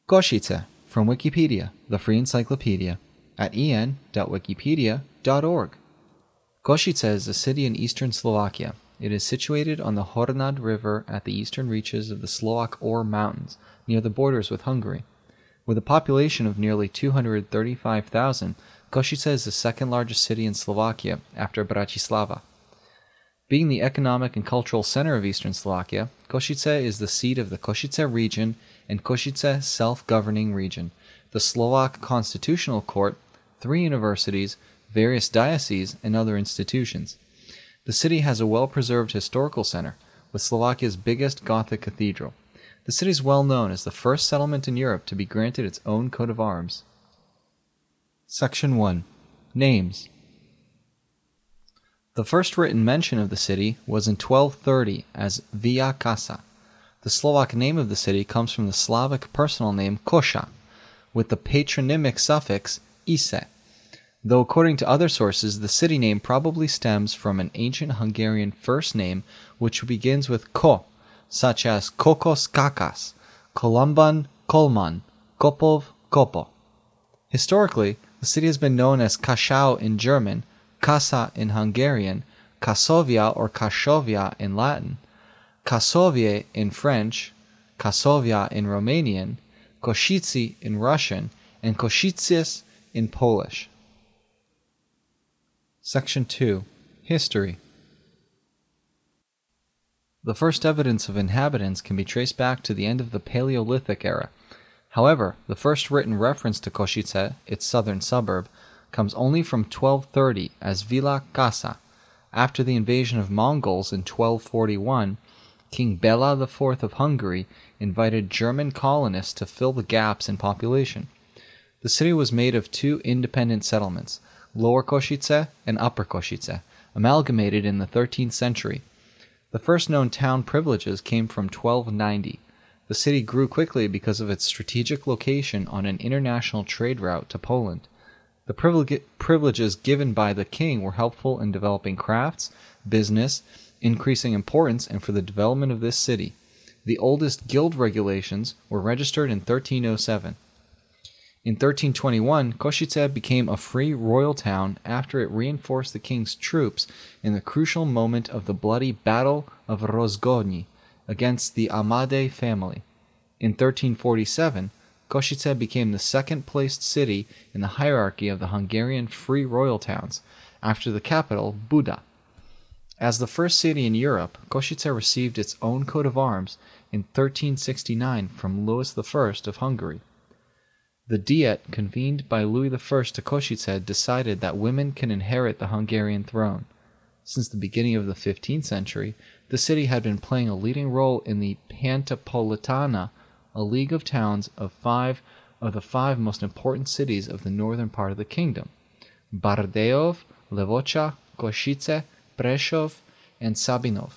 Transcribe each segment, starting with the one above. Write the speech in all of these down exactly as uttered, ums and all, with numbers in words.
Košice, from Wikipedia, the free encyclopedia, at e n dot wikipedia dot org. Košice is a city in eastern Slovakia. It is situated on the Hornad River at the eastern reaches of the Slovak Or Mountains, near the borders with Hungary. With a population of nearly two hundred thirty-five thousand, Košice is the second largest city in Slovakia after Bratislava. Being the economic and cultural center of eastern Slovakia, Košice is the seat of the Košice region and Košice self-governing region, the Slovak Constitutional Court, three universities, various dioceses, and other institutions. The city has a well-preserved historical center, with Slovakia's biggest Gothic cathedral. The city is well known as the first settlement in Europe to be granted its own coat of arms. Section one. Names. The first written mention of the city was in twelve thirty as Via Casa. The Slovak name of the city comes from the Slavic personal name Koša, with the patronymic suffix ise, though according to other sources the city name probably stems from an ancient Hungarian first name which begins with ko, such as Kokos Kakas, Kolumban Kolman, Kopov Kopo. Historically, the city has been known as Kašau in German, Kasa in Hungarian, Kasovia or Kashovia in Latin, Kasovie in French, Kasovia in Romanian, Košice in Russian, and Košices in Polish. Section two. History. The first evidence of inhabitants can be traced back to the end of the Paleolithic era. However, the first written reference to Košice, its southern suburb, comes only from twelve thirty as Vila Casa. After the invasion of Mongols in twelve forty-one, King Bela the Fourth of Hungary invited German colonists to fill the gaps in population. The city was made of two independent settlements, Lower Košice and Upper Košice, amalgamated in the thirteenth century. The first known town privileges came from twelve ninety. The city grew quickly because of its strategic location on an international trade route to Poland. The privileges given by the king were helpful in developing crafts, business, increasing importance, and for the development of this city. The oldest guild regulations were registered in thirteen oh seven. In thirteen twenty-one, Košice became a free royal town after it reinforced the king's troops in the crucial moment of the bloody Battle of Rozgodny against the Amade family. In thirteen forty-seven, Košice became the second-placed city in the hierarchy of the Hungarian free royal towns, after the capital, Buda. As the first city in Europe, Košice received its own coat of arms in thirteen sixty-nine from Louis the First of Hungary. The Diet convened by Louis the First to Košice decided that women can inherit the Hungarian throne. Since the beginning of the fifteenth century, the city had been playing a leading role in the Pantapolitana, a league of towns of five of the five most important cities of the northern part of the kingdom: Bardejov, Levoča, Košice, Prešov, and Sabinov.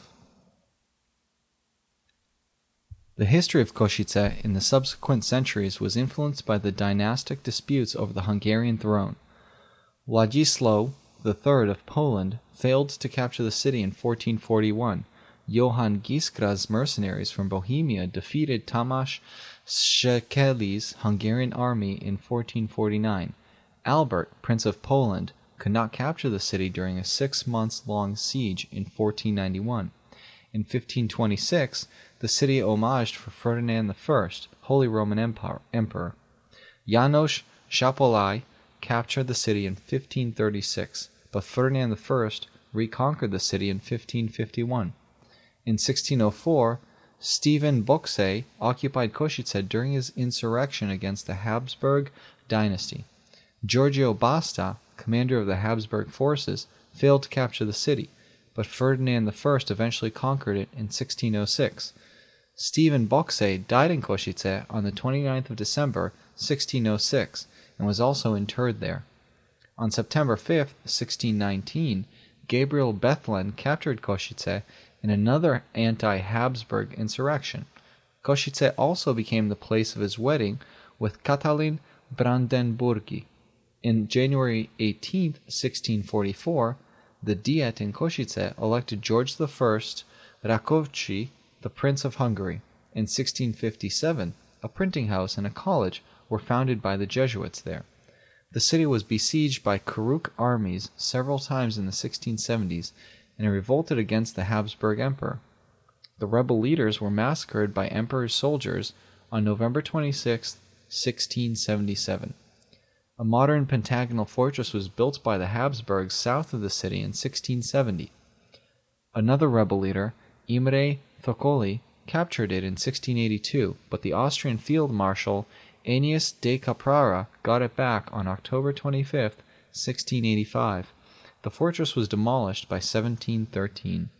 The history of Košice in the subsequent centuries was influenced by the dynastic disputes over the Hungarian throne. Władysław the Third of Poland failed to capture the city in fourteen forty-one. Johann Giskra's mercenaries from Bohemia defeated Tamás Székely's Hungarian army in fourteen forty-nine. Albert, Prince of Poland, could not capture the city during a six-months-long siege in fourteen ninety-one. In fifteen twenty-six, the city homaged for Ferdinand the First, Holy Roman Emperor. János Zápolai captured the city in fifteen thirty-six, but Ferdinand the First reconquered the city in fifteen fifty-one. In sixteen oh four, Stephen Bocsay occupied Košice during his insurrection against the Habsburg dynasty. Giorgio Basta, commander of the Habsburg forces, failed to capture the city, but Ferdinand the First eventually conquered it in sixteen oh six. Stephen Bocsay died in Košice on the twenty-ninth of December, sixteen oh six, and was also interred there. On September fifth, sixteen nineteen, Gabriel Bethlen captured Košice in another anti-Habsburg insurrection. Košice also became the place of his wedding with Katalin Brandenburgi. In January eighteenth, sixteen forty-four, the Diet in Košice elected George the First Rakovci the Prince of Hungary. In sixteen fifty-seven, a printing house, and a college were founded by the Jesuits there. The city was besieged by Karuk armies several times in the sixteen seventies, and it revolted against the Habsburg Emperor. The rebel leaders were massacred by Emperor's soldiers on November twenty-sixth, sixteen seventy-seven. A modern pentagonal fortress was built by the Habsburgs south of the city in sixteen seventy. Another rebel leader, Imre Thokoli, captured it in sixteen eighty-two, but the Austrian field marshal Aeneas de Caprara got it back on October twenty-fifth, sixteen eighty-five. The fortress was demolished by seventeen thirteen.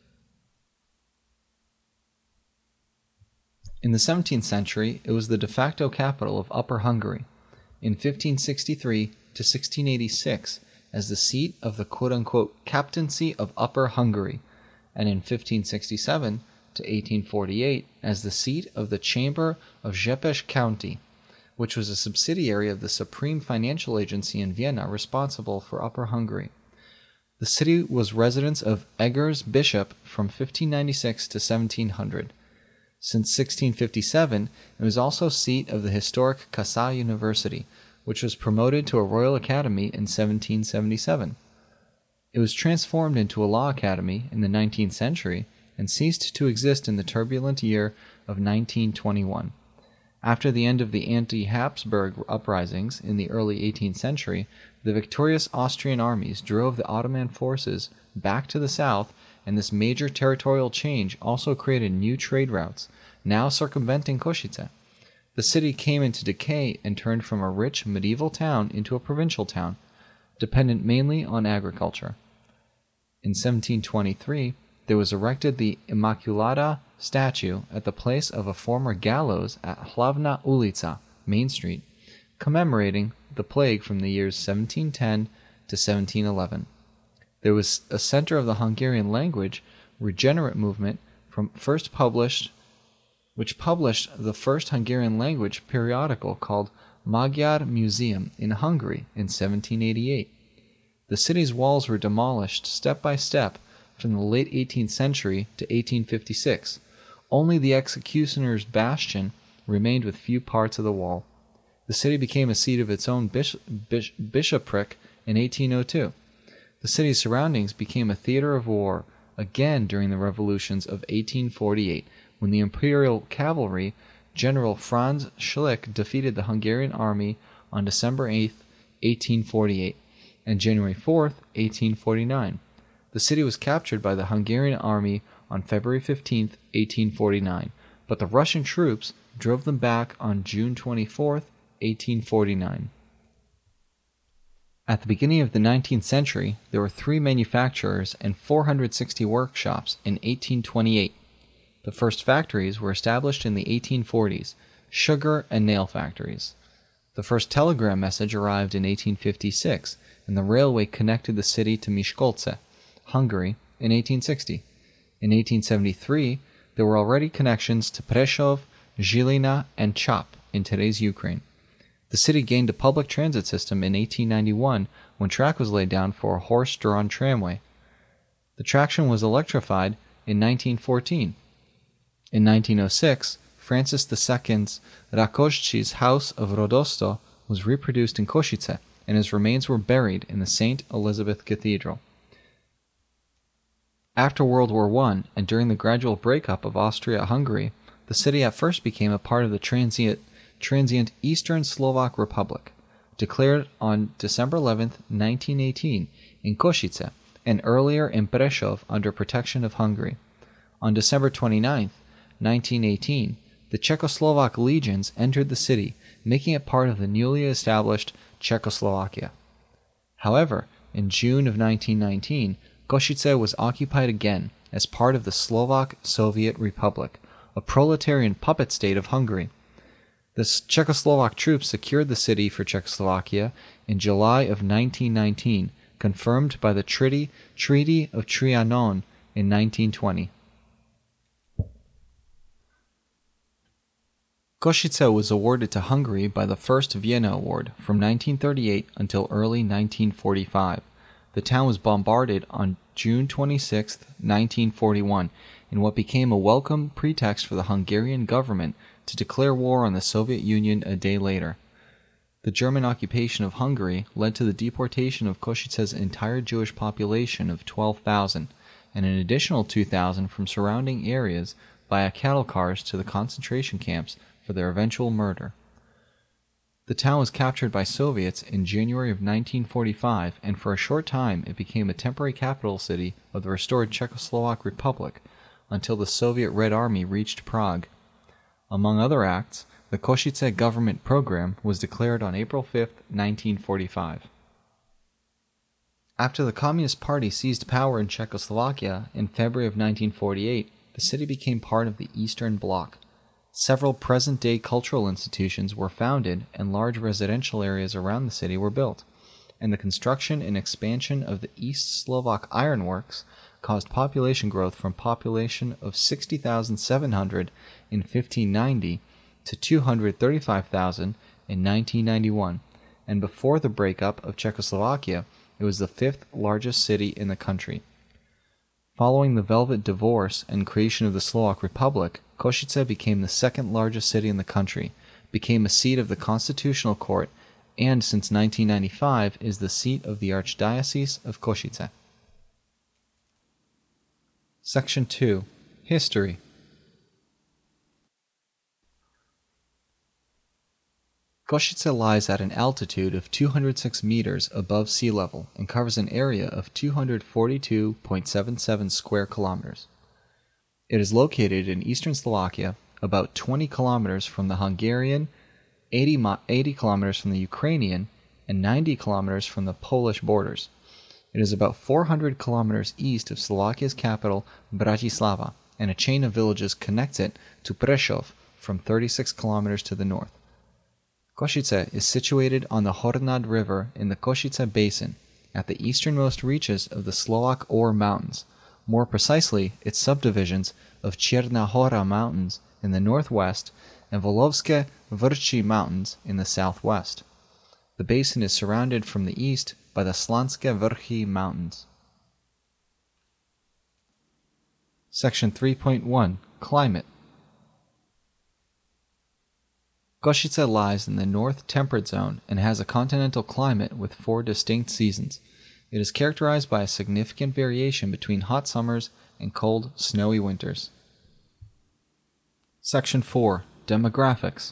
In the seventeenth century, it was the de facto capital of Upper Hungary. In fifteen sixty-three to sixteen eighty-six, as the seat of the quote-unquote Captaincy of Upper Hungary, and in fifteen sixty-seven to eighteen forty-eight as the seat of the Chamber of Szepes County, which was a subsidiary of the Supreme Financial Agency in Vienna responsible for Upper Hungary. The city was residence of Eger's bishop from fifteen ninety-six to seventeen hundred. Since sixteen fifty-seven, it was also seat of the historic Kassa University, which was promoted to a Royal Academy in seventeen seventy-seven. It was transformed into a law academy in the nineteenth century and ceased to exist in the turbulent year of nineteen twenty-one. After the end of the anti-Habsburg uprisings in the early eighteenth century, the victorious Austrian armies drove the Ottoman forces back to the south, and this major territorial change also created new trade routes, now circumventing Košice. The city came into decay and turned from a rich medieval town into a provincial town, dependent mainly on agriculture. In seventeen twenty-three, there was erected the Immaculata statue at the place of a former gallows at Hlavna ulica, Main Street, commemorating the plague from the years seventeen ten to seventeen eleven. There was a center of the Hungarian language regenerate movement from first published, which published the first Hungarian language periodical called Magyar Museum in Hungary in seventeen eighty-eight. The city's walls were demolished step by step from the late eighteenth century to eighteen fifty-six. Only the executioner's bastion remained with few parts of the wall. The city became a seat of its own bish- bish- bishopric in eighteen oh two. The city's surroundings became a theater of war again during the revolutions of eighteen forty-eight, when the imperial cavalry General Franz Schlick defeated the Hungarian army on December eighth, eighteen forty-eight, and January fourth, eighteen forty-nine. The city was captured by the Hungarian army on February fifteenth, eighteen forty-nine, but the Russian troops drove them back on June twenty-fourth, eighteen forty-nine. At the beginning of the nineteenth century, there were three manufacturers and four hundred sixty workshops in eighteen twenty-eight. The first factories were established in the eighteen forties, sugar and nail factories. The first telegram message arrived in eighteen fifty-six, and the railway connected the city to Miskolce, Hungary, in eighteen sixty. In eighteen seventy-three, there were already connections to Prešov, Žilina, and Chop in today's Ukraine. The city gained a public transit system in eighteen ninety-one when track was laid down for a horse-drawn tramway. The traction was electrified in nineteen fourteen. In nineteen oh six, Francis the Second's Rákosczi's house of Rodosto was reproduced in Košice, and his remains were buried in the Saint Elizabeth Cathedral. After World War One, and during the gradual breakup of Austria-Hungary, the city at first became a part of the transient, transient Eastern Slovak Republic, declared on December eleventh, nineteen eighteen, in Košice, and earlier in Prešov under protection of Hungary. On December twenty-ninth, nineteen eighteen, the Czechoslovak legions entered the city, making it part of the newly established Czechoslovakia. However, in June of nineteen nineteen, Košice was occupied again as part of the Slovak Soviet Republic, a proletarian puppet state of Hungary. The Czechoslovak troops secured the city for Czechoslovakia in July of nineteen nineteen, confirmed by the Treaty, Treaty of Trianon in nineteen twenty. Košice was awarded to Hungary by the First Vienna Award from nineteen thirty-eight until early nineteen forty-five. The town was bombarded on June twenty-sixth, nineteen forty-one, in what became a welcome pretext for the Hungarian government to declare war on the Soviet Union a day later. The German occupation of Hungary led to the deportation of Košice's entire Jewish population of twelve thousand, and an additional two thousand from surrounding areas via cattle cars to the concentration camps for their eventual murder. The town was captured by Soviets in January of nineteen forty-five, and for a short time it became a temporary capital city of the restored Czechoslovak Republic until the Soviet Red Army reached Prague. Among other acts, the Košice government program was declared on April fifth, nineteen forty-five. After the Communist Party seized power in Czechoslovakia in February of nineteen forty-eight, the city became part of the Eastern Bloc. Several present-day cultural institutions were founded and large residential areas around the city were built, and the construction and expansion of the East Slovak ironworks caused population growth from population of sixty thousand seven hundred in fifteen ninety to two hundred thirty-five thousand in nineteen ninety-one, and before the breakup of Czechoslovakia, it was the fifth largest city in the country. Following the Velvet Divorce and creation of the Slovak Republic, Košice became the second largest city in the country, became a seat of the Constitutional Court, and since nineteen ninety-five is the seat of the Archdiocese of Košice. Section two. History. Košice lies at an altitude of two hundred six meters above sea level and covers an area of two hundred forty-two point seven seven square kilometers. It is located in eastern Slovakia, about twenty kilometers from the Hungarian, eighty, eighty kilometers from the Ukrainian, and ninety kilometers from the Polish borders. It is about four hundred kilometers east of Slovakia's capital, Bratislava, and a chain of villages connects it to Prešov from thirty-six kilometers to the north. Košice is situated on the Hornad River in the Košice Basin, at the easternmost reaches of the Slovak Or Mountains, more precisely its subdivisions of Čierna Hora Mountains in the northwest and Volovské Vrchy Mountains in the southwest. The basin is surrounded from the east by the Slanské Vrchy Mountains. Section three point one. Climate. Košice lies in the North Temperate Zone and has a continental climate with four distinct seasons. It is characterized by a significant variation between hot summers and cold, snowy winters. Section four. Demographics.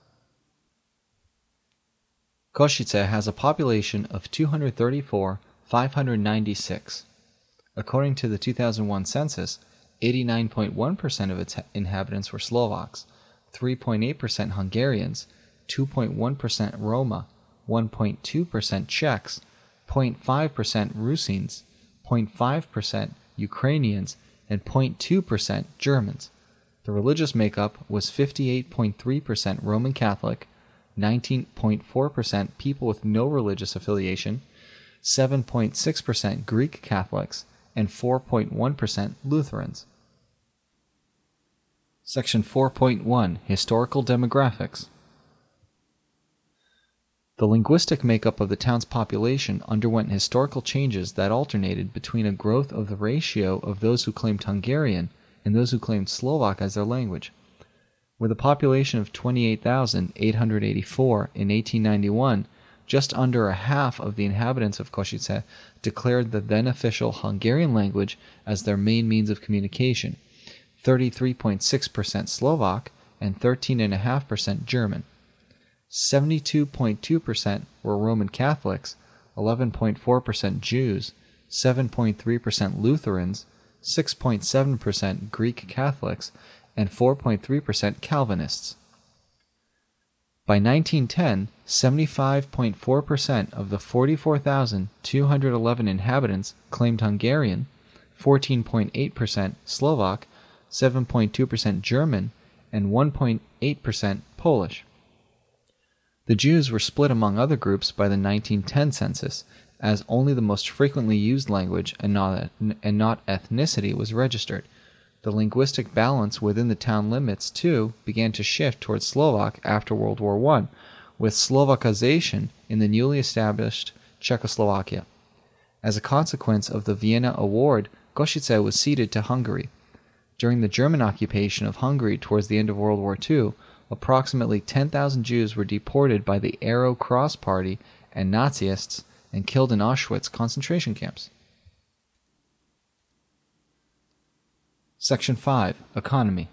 Košice has a population of two hundred thirty-four thousand five hundred ninety-six. According to the two thousand one census, eighty-nine point one percent of its inhabitants were Slovaks, three point eight percent Hungarians, two point one percent Roma, one point two percent Czechs, zero point five percent Rusins, zero point five percent Ukrainians, and zero point two percent Germans. The religious makeup was fifty-eight point three percent Roman Catholic, nineteen point four percent people with no religious affiliation, seven point six percent Greek Catholics, and four point one percent Lutherans. Section four point one. Historical Demographics. The linguistic makeup of the town's population underwent historical changes that alternated between a growth of the ratio of those who claimed Hungarian and those who claimed Slovak as their language. With a population of twenty-eight thousand eight hundred eighty-four in eighteen ninety-one, just under a half of the inhabitants of Košice declared the then official Hungarian language as their main means of communication, thirty-three point six percent Slovak and thirteen point five percent German. seventy-two point two percent were Roman Catholics, eleven point four percent Jews, seven point three percent Lutherans, six point seven percent Greek Catholics, and four point three percent Calvinists. By nineteen ten, seventy-five point four percent of the forty-four thousand two hundred eleven inhabitants claimed Hungarian, fourteen point eight percent Slovak, seven point two percent German, and one point eight percent Polish. The Jews were split among other groups by the nineteen ten census, as only the most frequently used language and not, and not ethnicity was registered. The linguistic balance within the town limits, too, began to shift towards Slovak after World War One, with Slovakization in the newly established Czechoslovakia. As a consequence of the Vienna Award, Košice was ceded to Hungary. During the German occupation of Hungary towards the end of World War Two, approximately ten thousand Jews were deported by the Arrow Cross Party and Nazis and killed in Auschwitz concentration camps. Section five. Economy.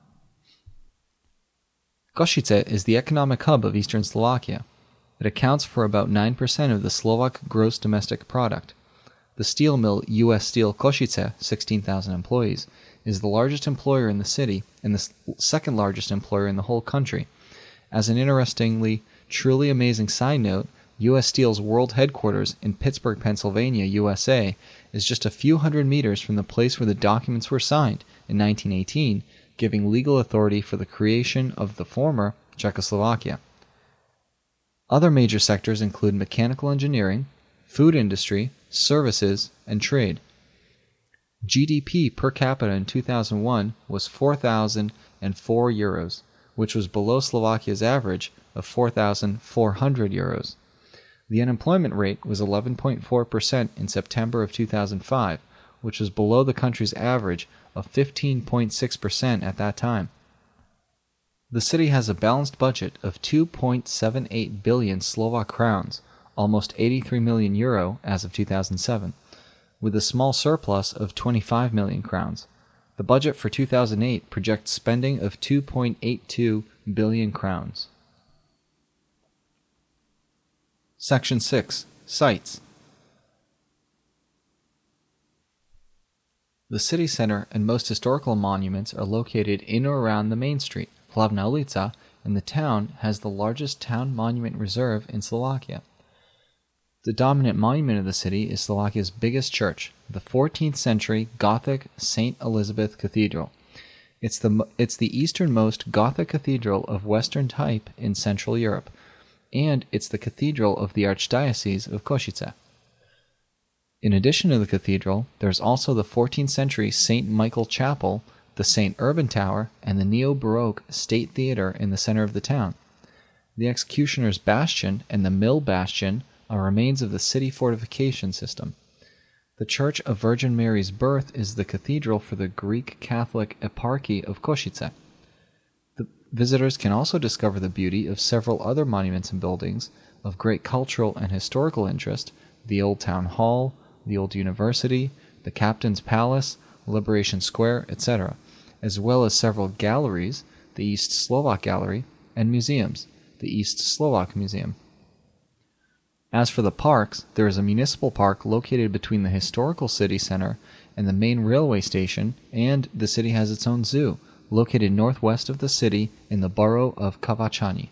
Košice is the economic hub of eastern Slovakia. It accounts for about nine percent of the Slovak gross domestic product. The steel mill U S Steel Košice, sixteen thousand employees, is the largest employer in the city and the second largest employer in the whole country. As an interestingly, truly amazing side note, U S Steel's world headquarters in Pittsburgh, Pennsylvania, U S A, is just a few hundred meters from the place where the documents were signed in nineteen eighteen, giving legal authority for the creation of the former Czechoslovakia. Other major sectors include mechanical engineering, food industry, services, and trade. G D P per capita in two thousand one was four thousand four euros, which was below Slovakia's average of four thousand four hundred euros. The unemployment rate was eleven point four percent in September of two thousand five, which was below the country's average of fifteen point six percent at that time. The city has a balanced budget of two point seven eight billion Slovak crowns, almost eighty-three million euro as of two thousand seven, with a small surplus of twenty-five million crowns. The budget for two thousand eight projects spending of two point eight two billion crowns. Section six. Sites. The city center and most historical monuments are located in or around the main street, Hlavná ulica, and the town has the largest town monument reserve in Slovakia. The dominant monument of the city is Slovakia's biggest church, the fourteenth century Gothic Saint Elizabeth Cathedral. It's the, it's the easternmost Gothic cathedral of Western type in Central Europe, and it's the cathedral of the Archdiocese of Košice. In addition to the cathedral, there's also the fourteenth century Saint Michael Chapel, the Saint Urban Tower, and the Neo-Baroque State Theatre in the center of the town. The Executioner's Bastion and the Mill Bastion are remains of the city fortification system. The Church of Virgin Mary's Birth is the cathedral for the Greek Catholic Eparchy of Košice. The visitors can also discover the beauty of several other monuments and buildings of great cultural and historical interest, the Old Town Hall, the Old University, the Captain's Palace, Liberation Square, et cetera, as well as several galleries, the East Slovak Gallery, and museums, the East Slovak Museum. As for the parks, there is a municipal park located between the historical city center and the main railway station, and the city has its own zoo, located northwest of the city in the borough of Kavachani.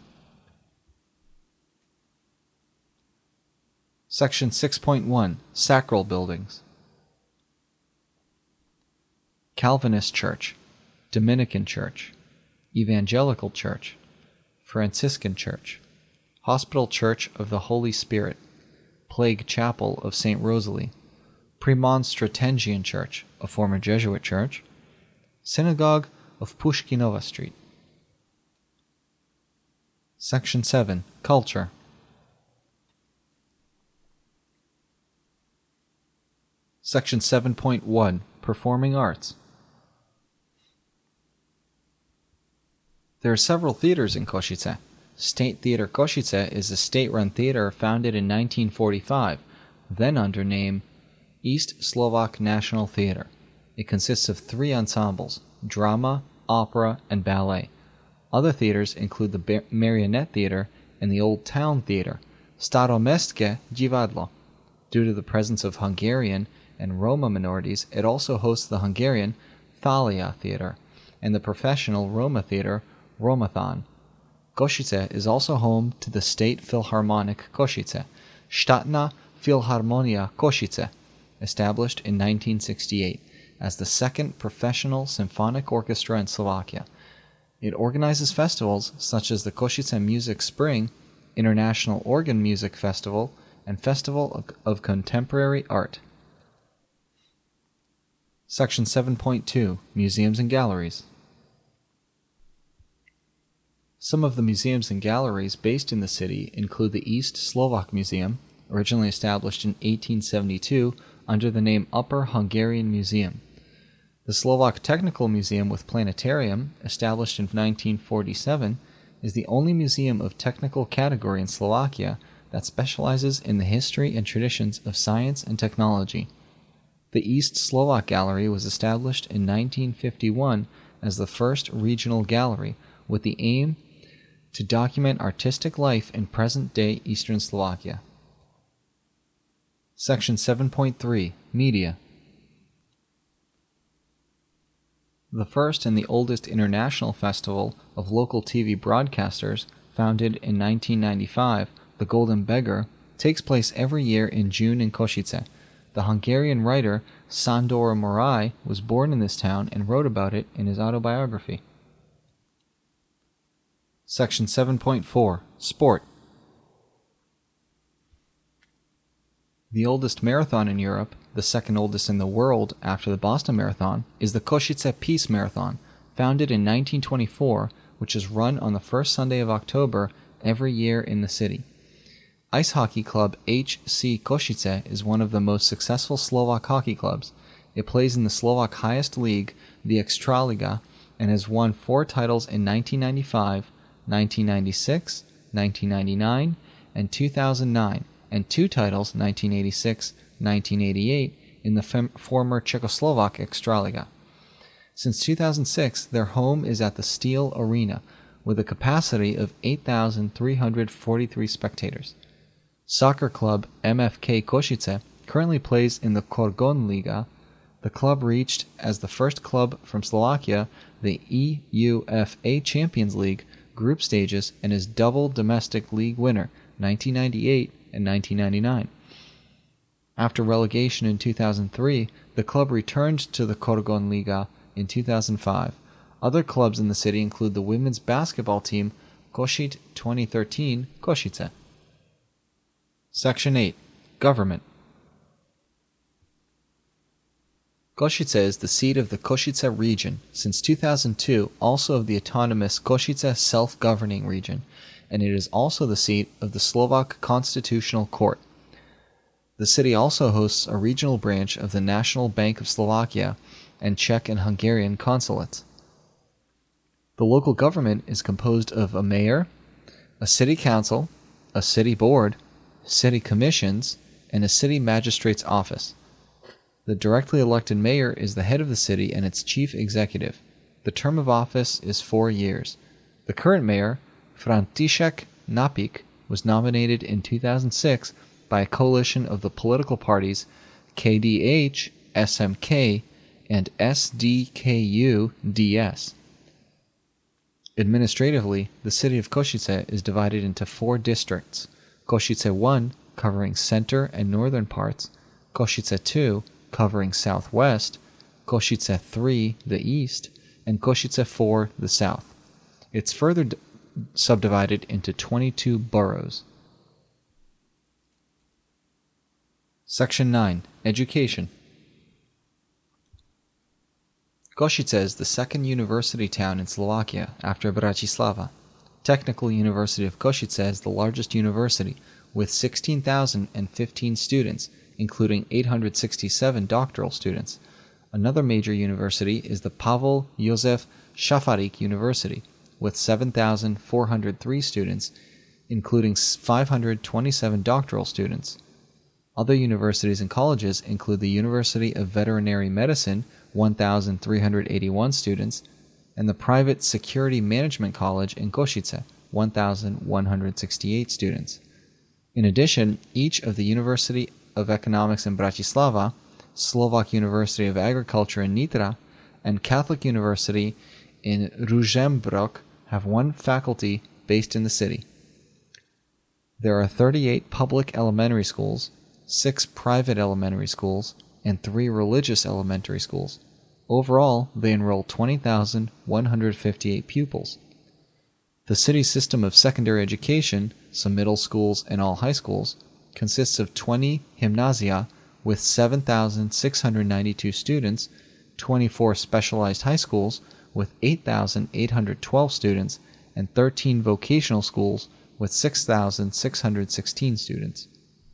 Section six point one. Sacral Buildings. Calvinist Church, Dominican Church, Evangelical Church, Franciscan Church, Hospital Church of the Holy Spirit, Plague Chapel of Saint Rosalie, Premonstratensian Church, a former Jesuit church, Synagogue of Pushkinova Street. Section seven. Culture. Section seven point one. Performing Arts. There are several theaters in Košice. State Theatre Košice is a state-run theater founded in nineteen forty-five, then under name East Slovak National Theatre. It consists of three ensembles, drama, opera, and ballet. Other theaters include the Marionette Theatre and the Old Town Theatre, Staromestské divadlo. Due to the presence of Hungarian and Roma minorities, it also hosts the Hungarian Thalia Theatre and the professional Roma theatre Romathon. Košice is also home to the State Philharmonic Košice, Štátna Filharmonia Košice, established in nineteen sixty-eight as the second professional symphonic orchestra in Slovakia. It organizes festivals such as the Košice Music Spring, International Organ Music Festival, and Festival of Contemporary Art. Section seven point two. Museums and Galleries. Some of the museums and galleries based in the city include the East Slovak Museum, originally established in eighteen seventy-two under the name Upper Hungarian Museum. The Slovak Technical Museum with Planetarium, established in nineteen forty-seven, is the only museum of technical category in Slovakia that specializes in the history and traditions of science and technology. The East Slovak Gallery was established in nineteen fifty-one as the first regional gallery with the aim to document artistic life in present-day Eastern Slovakia. Section seven point three. Media. The first and the oldest international festival of local T V broadcasters, founded in nineteen ninety-five, the Golden Beggar, takes place every year in June in Košice. The Hungarian writer Sándor Márai was born in this town and wrote about it in his autobiography. Section seven point four. Sport. The oldest marathon in Europe, the second oldest in the world after the Boston Marathon, is the Košice Peace Marathon, founded in nineteen twenty-four, which is run on the first Sunday of October every year in the city. Ice hockey club H C Košice is one of the most successful Slovak hockey clubs. It plays in the Slovak highest league, the Extraliga, and has won four titles in nineteen ninety-five, nineteen ninety-six, nineteen ninety-nine, and two thousand nine, and two titles, nineteen eighty-six, nineteen eighty-eight, in the fem- former Czechoslovak Extraliga. Since two thousand six, their home is at the Steel Arena, with a capacity of eight thousand three hundred forty-three spectators. Soccer club M F K Košice currently plays in the Korgon Liga. The club reached, as the first club from Slovakia, the E U F A Champions League group stages and is double domestic league winner, nineteen ninety-eight and nineteen ninety-nine. After relegation in two thousand three, the club returned to the Korgon Liga in two thousand five. Other clubs in the city include the women's basketball team Košit twenty thirteen Košice. Section eight. Government. Košice is the seat of the Košice region, since two thousand two also of the autonomous Košice self-governing region, and it is also the seat of the Slovak Constitutional Court. The city also hosts a regional branch of the National Bank of Slovakia and Czech and Hungarian consulates. The local government is composed of a mayor, a city council, a city board, city commissions, and a city magistrate's office. The directly elected mayor is the head of the city and its chief executive. The term of office is four years. The current mayor, František Napík, was nominated in two thousand six by a coalition of the political parties K D H, S M K, and S D K U D S. Administratively, the city of Košice is divided into four districts: Košice one, covering center and northern parts; Košice two, covering southwest; Košice three, the east; and Košice four, the south. It's further d- subdivided into twenty-two boroughs. Section nine. Education. Košice is the second university town in Slovakia after Bratislava. Technical University of Košice is the largest university, with sixteen thousand fifteen students, including eight hundred sixty-seven doctoral students. Another major university is the Pavel Josef Šafarík University, with seven thousand four hundred three students, including five hundred twenty-seven doctoral students. Other universities and colleges include the University of Veterinary Medicine, one thousand three hundred eighty-one students, and the private Security Management College in Košice, one thousand one hundred sixty-eight students. In addition, each of the University of Economics in Bratislava, Slovak University of Agriculture in Nitra, and Catholic University in Ružomberok have one faculty based in the city. There are thirty-eight public elementary schools, six private elementary schools, and three religious elementary schools. Overall, they enroll twenty thousand one hundred fifty-eight pupils. The city's system of secondary education, some middle schools and all high schools, consists of twenty gymnasia with seven thousand six hundred ninety-two students, twenty-four specialized high schools with eight thousand eight hundred twelve students, and thirteen vocational schools with six thousand six hundred sixteen students.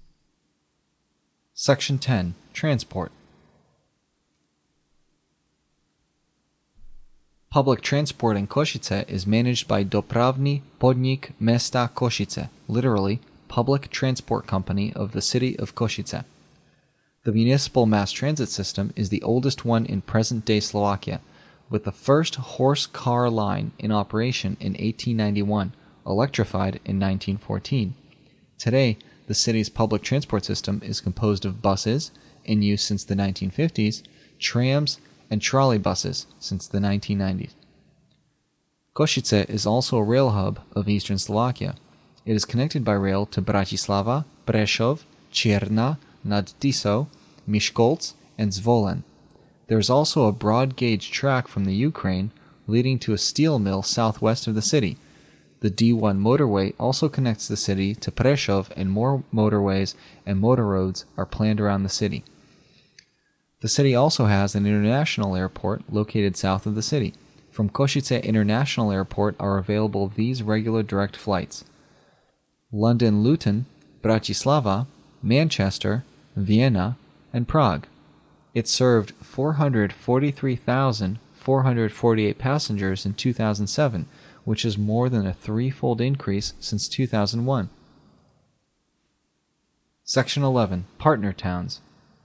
Section ten. Transport. Public transport in Košice is managed by Dopravni podnik mesta Košice, literally, Public Transport Company of the City of Košice. The municipal mass transit system is the oldest one in present-day Slovakia, with the first horse car line in operation in eighteen ninety-one, electrified in nineteen fourteen. Today, the city's public transport system is composed of buses, in use since the nineteen fifties, trams, and trolleybuses since the nineteen nineties. Košice is also a rail hub of eastern Slovakia. It is connected by rail to Bratislava, Prešov, Čierna nad Tisou, Miskolc, and Zvolen. There is also a broad-gauge track from the Ukraine leading to a steel mill southwest of the city. The D one motorway also connects the city to Prešov, and more motorways and motor roads are planned around the city. The city also has an international airport located south of the city. From Košice International Airport are available these regular direct flights: London Luton, Bratislava, Manchester, Vienna, and Prague. It served four hundred forty-three thousand four hundred forty-eight passengers in two thousand seven, which is more than a threefold increase since two thousand one. Section eleven. Partner Towns.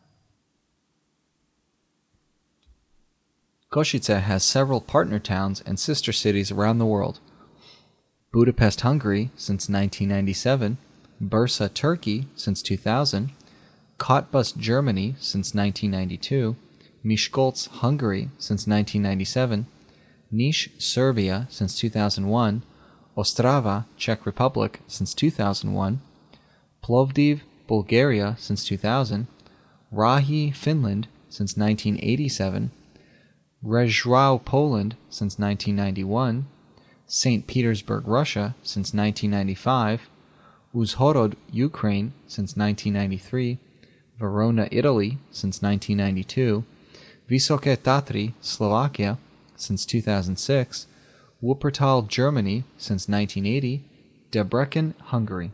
Košice has several partner towns and sister cities around the world. Budapest, Hungary since nineteen ninety-seven, Bursa, Turkey since two thousand, Cottbus, Germany since nineteen ninety-two, Miskolc, Hungary since nineteen ninety-seven, Niš, Serbia since two thousand one, Ostrava, Czech Republic since two thousand one, Plovdiv, Bulgaria since two thousand, Rahi, Finland since nineteen eighty-seven, Rzeszów, Poland since nineteen ninety-one, Saint Petersburg, Russia since nineteen ninety-five, Uzhhorod, Ukraine since nineteen ninety-three, Verona, Italy since nineteen ninety-two, Vysoké Tatry, Slovakia since two thousand six, Wuppertal, Germany since nineteen eighty, Debrecen, Hungary.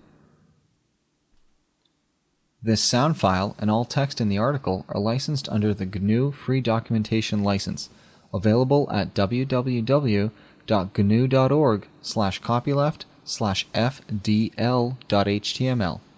This sound file and all text in the article are licensed under the G N U Free Documentation License, available at www.gnu.org slash copyleft slash fdl.html.